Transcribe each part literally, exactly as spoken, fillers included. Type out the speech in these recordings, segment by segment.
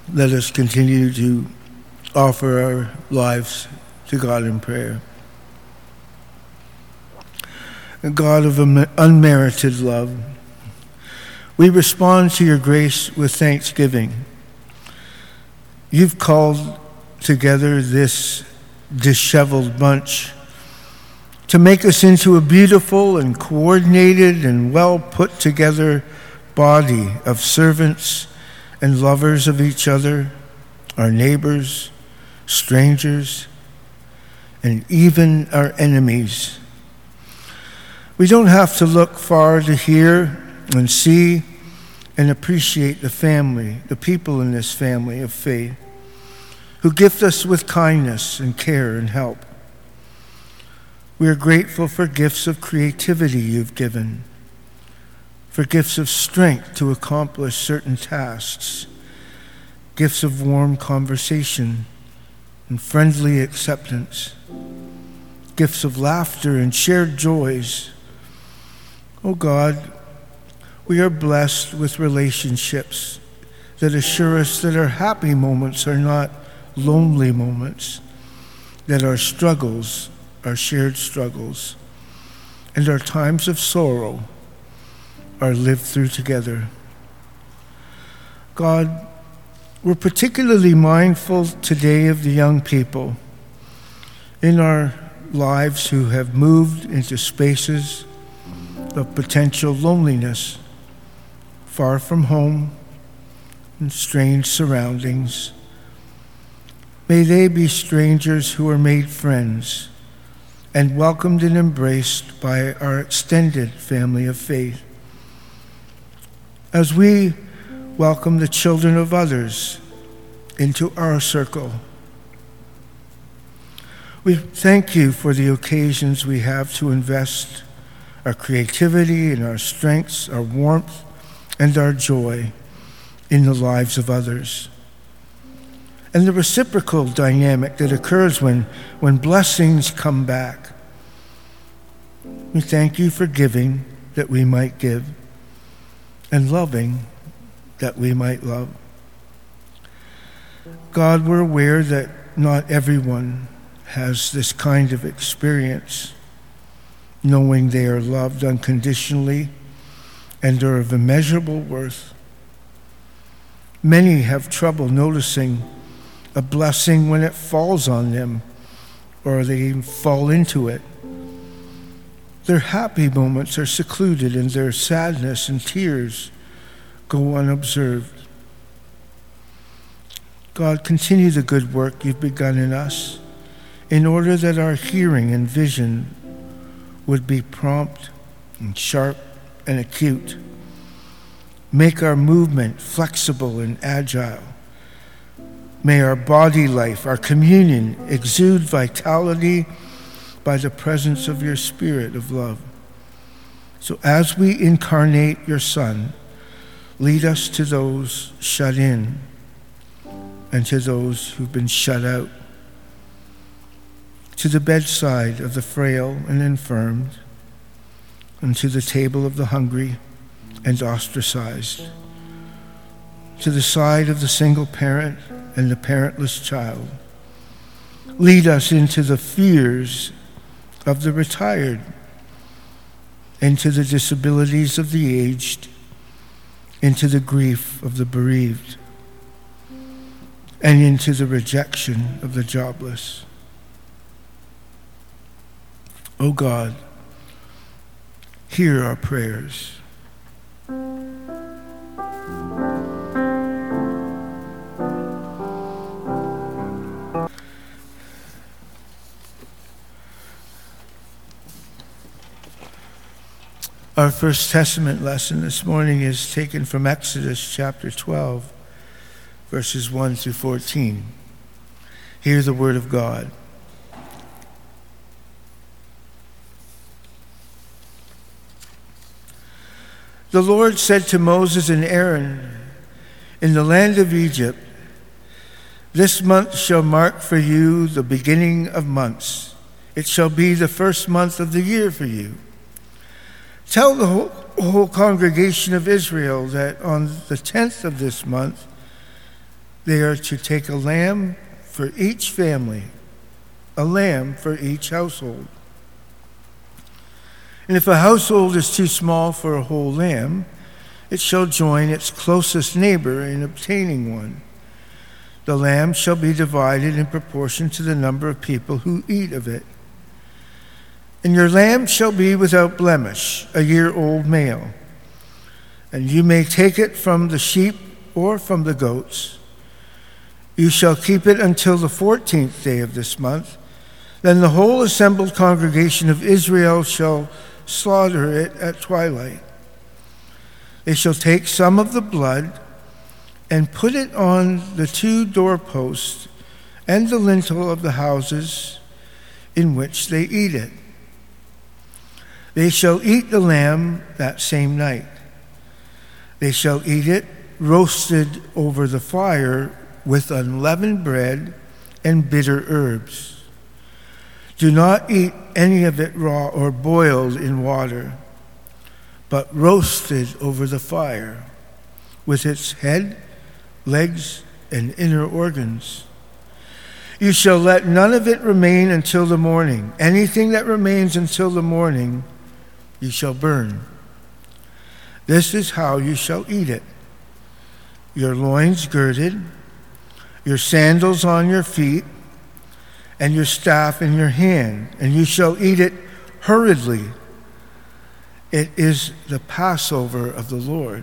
Let us continue to offer our lives to God in prayer. God of unmerited love, we respond to your grace with thanksgiving. You've called together this disheveled bunch to make us into a beautiful and coordinated and well put together body of servants and lovers of each other, our neighbors, strangers, and even our enemies. We don't have to look far to hear and see and appreciate the family, the people in this family of faith, who gift us with kindness and care and help. We are grateful for gifts of creativity you've given, for gifts of strength to accomplish certain tasks, gifts of warm conversation and friendly acceptance, gifts of laughter and shared joys. Oh God, we are blessed with relationships that assure us that our happy moments are not lonely moments, that our struggles are shared struggles, and our times of sorrow are lived through together. God, we're particularly mindful today of the young people in our lives who have moved into spaces of potential loneliness, far from home and strange surroundings. May they be strangers who are made friends and welcomed and embraced by our extended family of faith. As we welcome the children of others into our circle, we thank you for the occasions we have to invest our creativity and our strengths, our warmth, and our joy in the lives of others. And the reciprocal dynamic that occurs when, when blessings come back. We thank you for giving that we might give, and loving that we might love. God, we're aware that not everyone has this kind of experience, knowing they are loved unconditionally and are of immeasurable worth. Many have trouble noticing a blessing when it falls on them, or they fall into it. Their happy moments are secluded, and their sadness and tears go unobserved. God, continue the good work you've begun in us, in order that our hearing and vision would be prompt and sharp and acute. Make our movement flexible and agile. May our body life, our communion, exude vitality by the presence of your Spirit of love. So as we incarnate your Son, lead us to those shut in and to those who've been shut out, to the bedside of the frail and infirmed, and to the table of the hungry and ostracized, to the side of the single parent and the parentless child. Lead us into the fears of the retired, into the disabilities of the aged, into the grief of the bereaved, and into the rejection of the jobless. O God, hear our prayers. Our First Testament lesson this morning is taken from Exodus chapter twelve, verses one through fourteen. Hear the word of God. The Lord said to Moses and Aaron, in the land of Egypt, this month shall mark for you the beginning of months. It shall be the first month of the year for you. Tell the whole, whole congregation of Israel that on the tenth of this month they are to take a lamb for each family, a lamb for each household. And if a household is too small for a whole lamb, it shall join its closest neighbor in obtaining one. The lamb shall be divided in proportion to the number of people who eat of it. And your lamb shall be without blemish, a year-old male. And you may take it from the sheep or from the goats. You shall keep it until the fourteenth day of this month. Then the whole assembled congregation of Israel shall slaughter it at twilight. They shall take some of the blood and put it on the two doorposts and the lintel of the houses in which they eat it. They shall eat the lamb that same night. They shall eat it roasted over the fire with unleavened bread and bitter herbs. Do not eat any of it raw or boiled in water, but roasted over the fire with its head, legs, and inner organs. You shall let none of it remain until the morning. Anything that remains until the morning you shall burn. This is how you shall eat it: your loins girded, your sandals on your feet, and your staff in your hand, and you shall eat it hurriedly. It is the Passover of the Lord.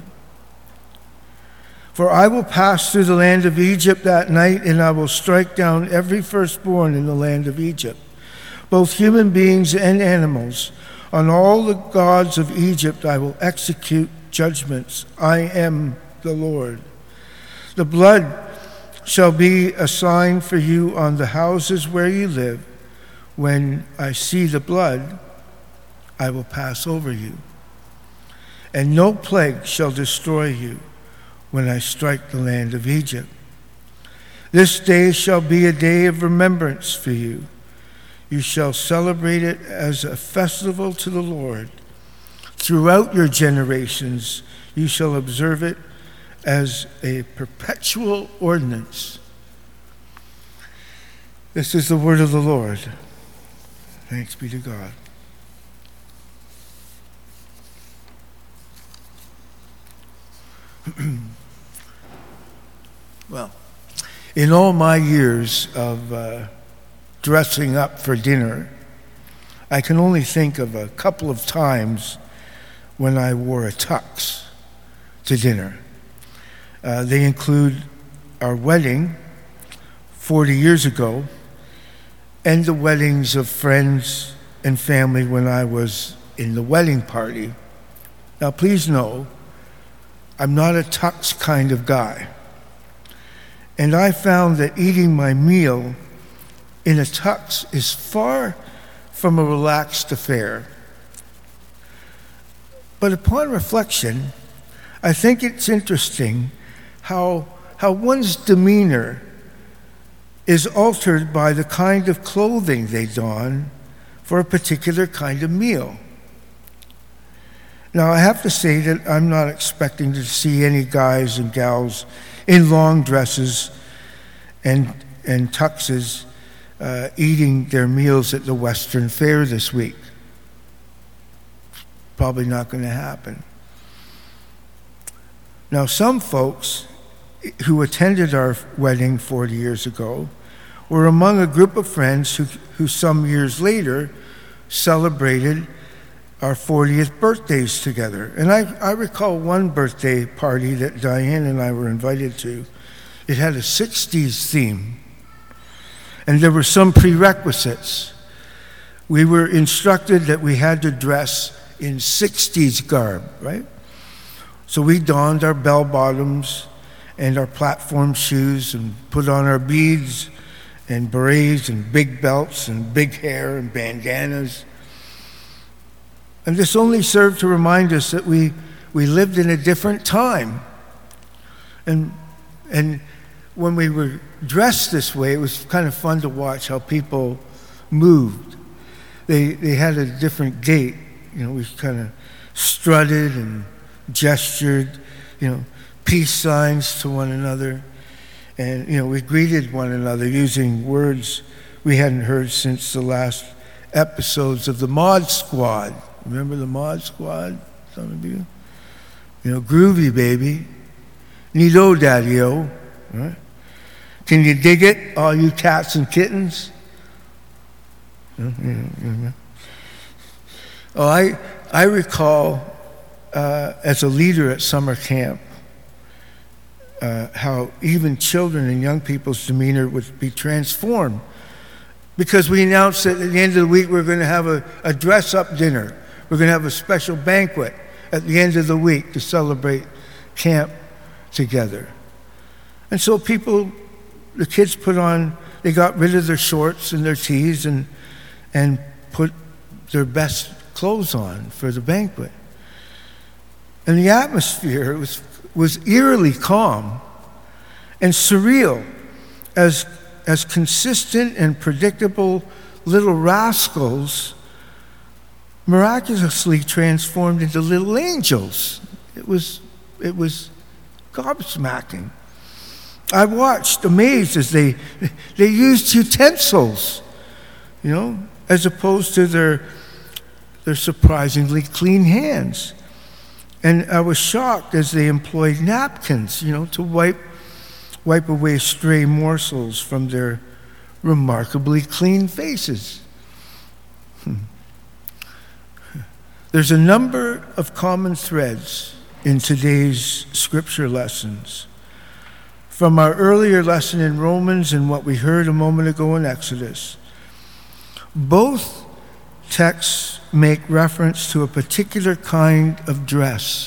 For I will pass through the land of Egypt that night, and I will strike down every firstborn in the land of Egypt, both human beings and animals. On all the gods of Egypt I will execute judgments. I am the Lord. The blood shall be a sign for you on the houses where you live. When I see the blood, I will pass over you. And no plague shall destroy you when I strike the land of Egypt. This day shall be a day of remembrance for you. You shall celebrate it as a festival to the Lord. Throughout your generations, you shall observe it as a perpetual ordinance. This is the word of the Lord. Thanks be to God. Well, in all my years of uh, dressing up for dinner, I can only think of a couple of times when I wore a tux to dinner. Uh, they include our wedding forty years ago and the weddings of friends and family when I was in the wedding party. Now, please know, I'm not a tux kind of guy. And I found that eating my meal in a tux is far from a relaxed affair. But upon reflection, I think it's interesting how, how one's demeanor is altered by the kind of clothing they don for a particular kind of meal. Now, I have to say that I'm not expecting to see any guys and gals in long dresses and, and tuxes uh, eating their meals at the Western Fair this week. Probably not going to happen. Now, some folks who attended our wedding forty years ago were among a group of friends who, who some years later celebrated our fortieth birthdays together. And I, I recall one birthday party that Diane and I were invited to. It had a sixties theme, and there were some prerequisites. We were instructed that we had to dress in sixties garb, right? So we donned our bell bottoms and our platform shoes and put on our beads and berets and big belts and big hair and bandanas. And this only served to remind us that we, we lived in a different time. And, and when we were dressed this way, it was kind of fun to watch how people moved. They, they had a different gait. You know, we kind of strutted and gestured, you know, peace signs to one another. And, you know, we greeted one another using words we hadn't heard since the last episodes of the Mod Squad. Remember the Mod Squad, some of you? You know, groovy, baby. Neato, daddy-o. Right? Can you dig it, all you cats and kittens? Oh, I, I recall uh, as a leader at summer camp, Uh, how even children and young people's demeanor would be transformed because we announced that at the end of the week we're going to have a, a dress-up dinner. We're going to have a special banquet at the end of the week to celebrate camp together. And so people, the kids put on, they got rid of their shorts and their tees and, and put their best clothes on for the banquet. And the atmosphere was was eerily calm and surreal, as, as consistent and predictable little rascals miraculously transformed into little angels. It was, it was gobsmacking. I watched, amazed, as they, they used utensils, you know, as opposed to their, their surprisingly clean hands. And I was shocked as they employed napkins, you know, to wipe, wipe away stray morsels from their remarkably clean faces. Hmm. There's a number of common threads in today's scripture lessons. From our earlier lesson in Romans and what we heard a moment ago in Exodus, both texts make reference to a particular kind of dress.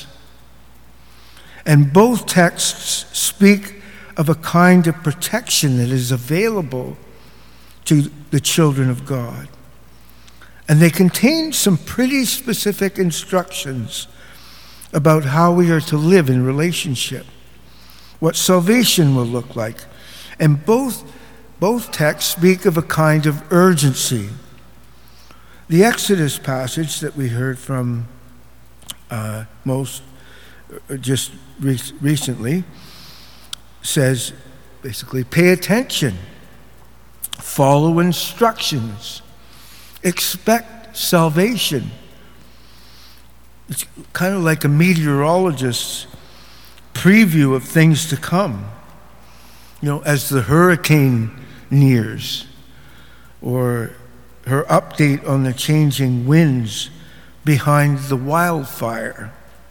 And both texts speak of a kind of protection that is available to the children of God. And they contain some pretty specific instructions about how we are to live in relationship, what salvation will look like. And both, both texts speak of a kind of urgency. The Exodus passage that we heard from uh, most uh, just re- recently says, basically, pay attention, follow instructions, expect salvation. It's kind of like a meteorologist's preview of things to come, you know, as the hurricane nears, or her update on the changing winds behind the wildfire.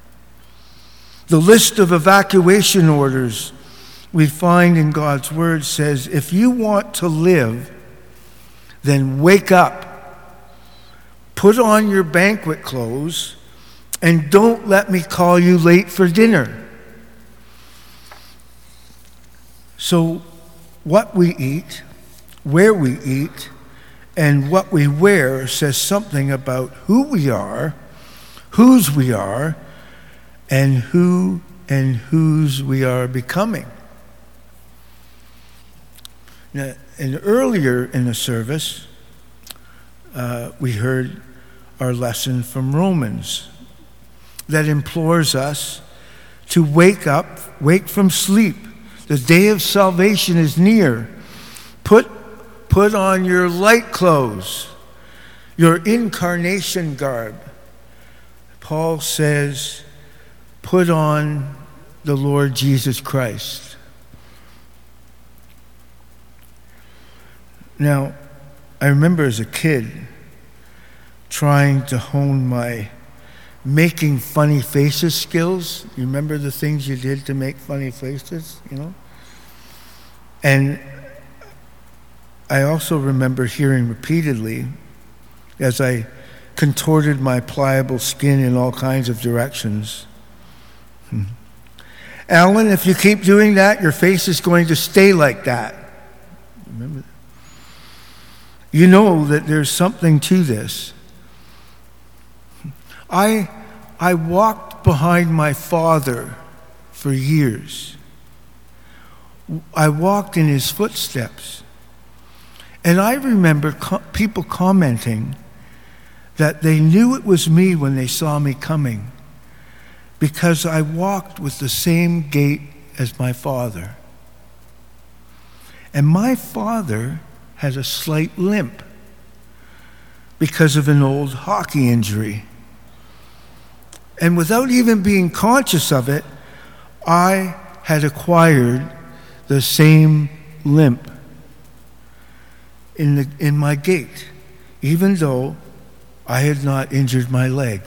The list of evacuation orders we find in God's word says, if you want to live, then wake up, put on your banquet clothes, and don't let me call you late for dinner. So what we eat, where we eat, and what we wear says something about who we are, whose we are, and who and whose we are becoming. Now, and earlier in the service, uh, we heard our lesson from Romans that implores us to wake up, wake from sleep. The day of salvation is near. Put Put on your light clothes, your incarnation garb. Paul says, put on the Lord Jesus Christ. Now, I remember as a kid trying to hone my making funny faces skills. You remember the things you did to make funny faces, you know? And I also remember hearing repeatedly, as I contorted my pliable skin in all kinds of directions, hmm. Alan, if you keep doing that, your face is going to stay like that. Remember that? You know that there's something to this. I, I walked behind my father for years. I walked in his footsteps. And I remember co- people commenting that they knew it was me when they saw me coming because I walked with the same gait as my father. And my father had a slight limp because of an old hockey injury. And without even being conscious of it, I had acquired the same limp in, the, in my gait, even though I had not injured my leg.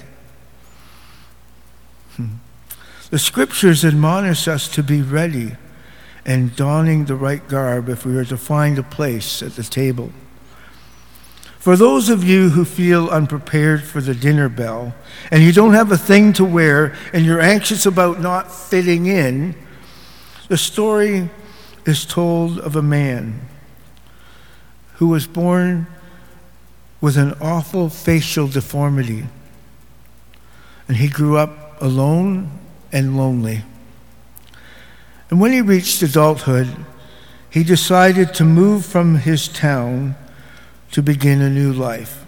Hmm. The scriptures admonish us to be ready and donning the right garb if we are to find a place at the table. For those of you who feel unprepared for the dinner bell, and you don't have a thing to wear, and you're anxious about not fitting in, the story is told of a man who was born with an awful facial deformity, and he grew up alone and lonely. And when he reached adulthood, he decided to move from his town to begin a new life.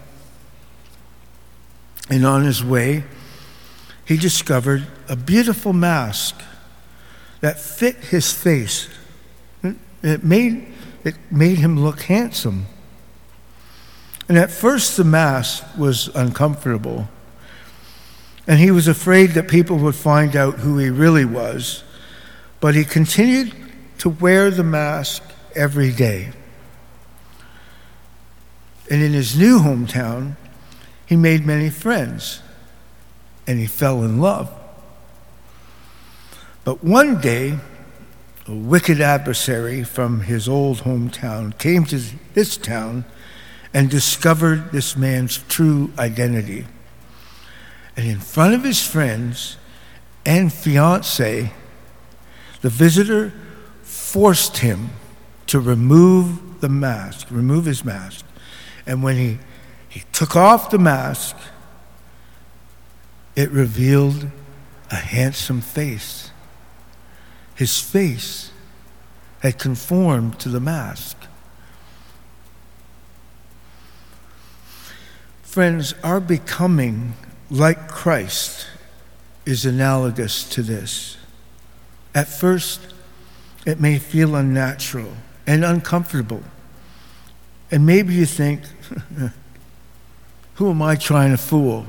And on his way, he discovered a beautiful mask that fit his face. It made, it made him look handsome. And at first the mask was uncomfortable, and he was afraid that people would find out who he really was, but he continued to wear the mask every day. And in his new hometown, he made many friends, and he fell in love. But one day, a wicked adversary from his old hometown came to this town and discovered this man's true identity. And in front of his friends and fiancé, the visitor forced him to remove the mask, remove his mask. And when he, he took off the mask, it revealed a handsome face. His face had conformed to the mask. Friends, our becoming like Christ is analogous to this. At first, it may feel unnatural and uncomfortable. And maybe you think, who am I trying to fool?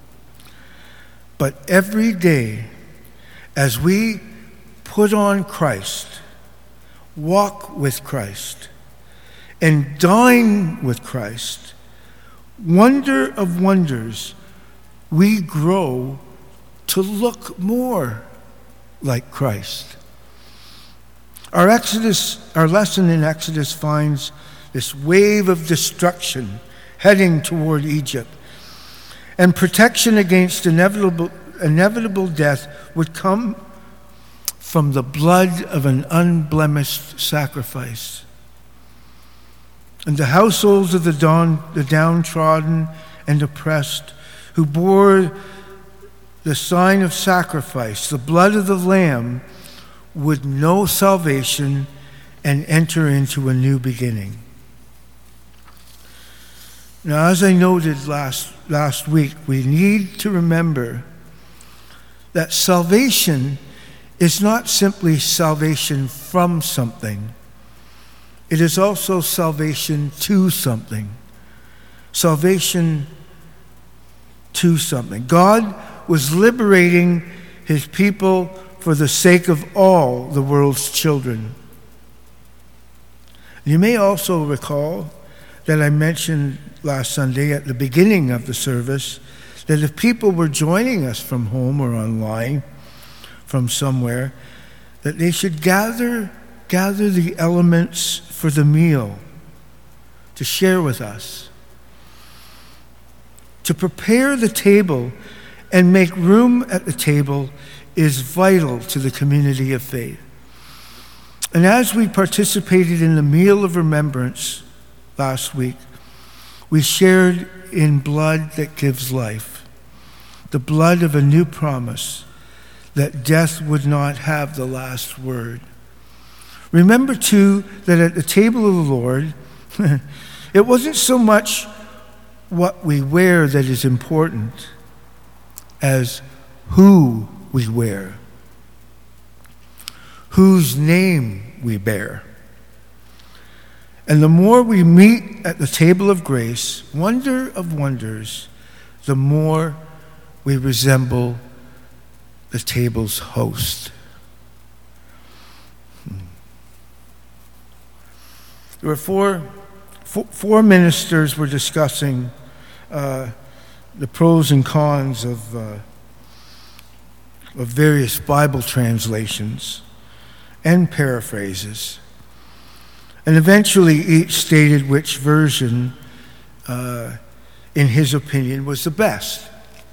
But every day, as we put on Christ, walk with Christ, and dine with Christ, wonder of wonders, we grow to look more like Christ. Our Exodus, our lesson in Exodus finds this wave of destruction heading toward Egypt, and protection against inevitable, inevitable death would come from the blood of an unblemished sacrifice. And the households of the, down, the downtrodden and oppressed, who bore the sign of sacrifice, the blood of the Lamb, would know salvation and enter into a new beginning. Now, as I noted last, last week, we need to remember that salvation is not simply salvation from something. It is also salvation to something. Salvation to something. God was liberating his people for the sake of all the world's children. You may also recall that I mentioned last Sunday at the beginning of the service that if people were joining us from home or online from somewhere, that they should gather gather the elements for the meal to share with us. To prepare the table and make room at the table is vital to the community of faith. And as we participated in the meal of remembrance last week, we shared in blood that gives life, the blood of a new promise that death would not have the last word. Remember, too, that at the table of the Lord, it wasn't so much what we wear that is important as who we wear, whose name we bear. And the more we meet at the table of grace, wonder of wonders, the more we resemble the table's host. There were four, four, four ministers were discussing uh, the pros and cons of, uh, of various Bible translations and paraphrases. And eventually each stated which version, uh, in his opinion, was the best.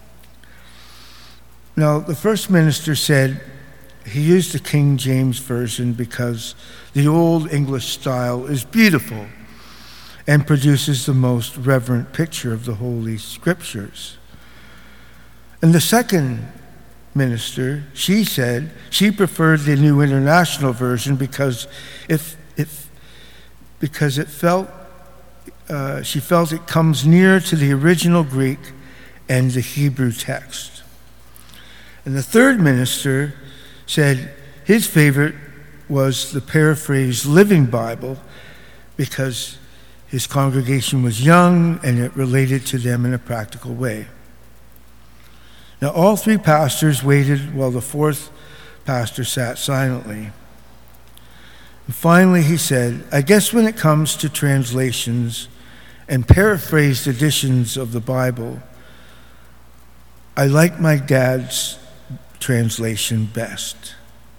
Now, the first minister said he used the King James Version because the Old English style is beautiful and produces the most reverent picture of the Holy Scriptures. And the second minister, she said she preferred the New International Version because if if because it felt uh, she felt it comes nearer to the original Greek and the Hebrew text. And the third minister said his favorite was the paraphrased Living Bible because his congregation was young and it related to them in a practical way. Now, all three pastors waited while the fourth pastor sat silently. And finally, he said, I guess when it comes to translations and paraphrased editions of the Bible, I like my dad's translation best.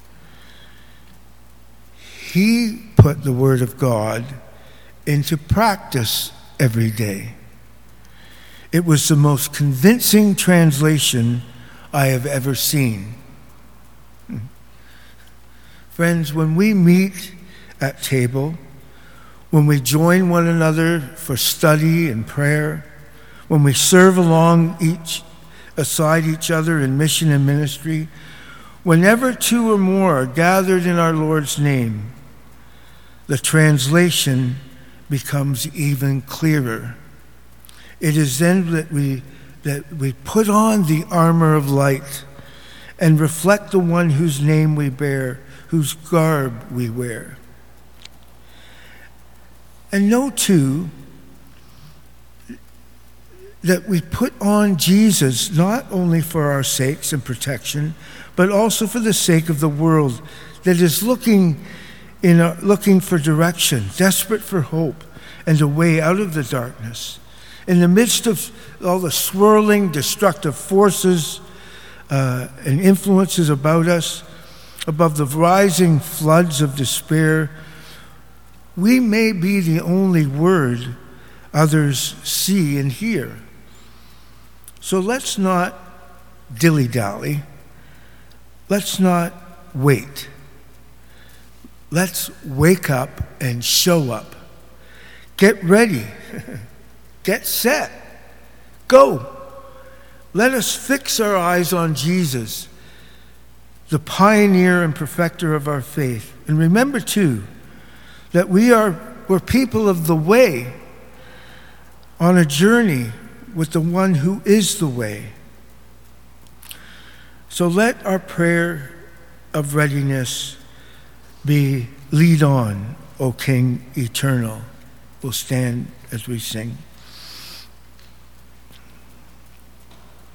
He put the Word of God into practice every day. It was the most convincing translation I have ever seen. Friends, when we meet at table, when we join one another for study and prayer, when we serve along each aside each other in mission and ministry, whenever two or more are gathered in our Lord's name, the translation becomes even clearer. It is then that we that we put on the armor of light and reflect the one whose name we bear, whose garb we wear. And know too that we put on Jesus not only for our sakes and protection, but also for the sake of the world that is looking in a, looking for direction, desperate for hope and a way out of the darkness. In the midst of all the swirling, destructive forces uh, and influences about us, above the rising floods of despair, we may be the only word others see and hear. So let's not dilly-dally. Let's not wait. Let's wake up and show up. Get ready. Get set. Go. Let us fix our eyes on Jesus, the pioneer and perfecter of our faith. And remember, too, that we are we're people of the way on a journey with the one who is the way. So let our prayer of readiness be, lead on, O King eternal. We'll stand as we sing.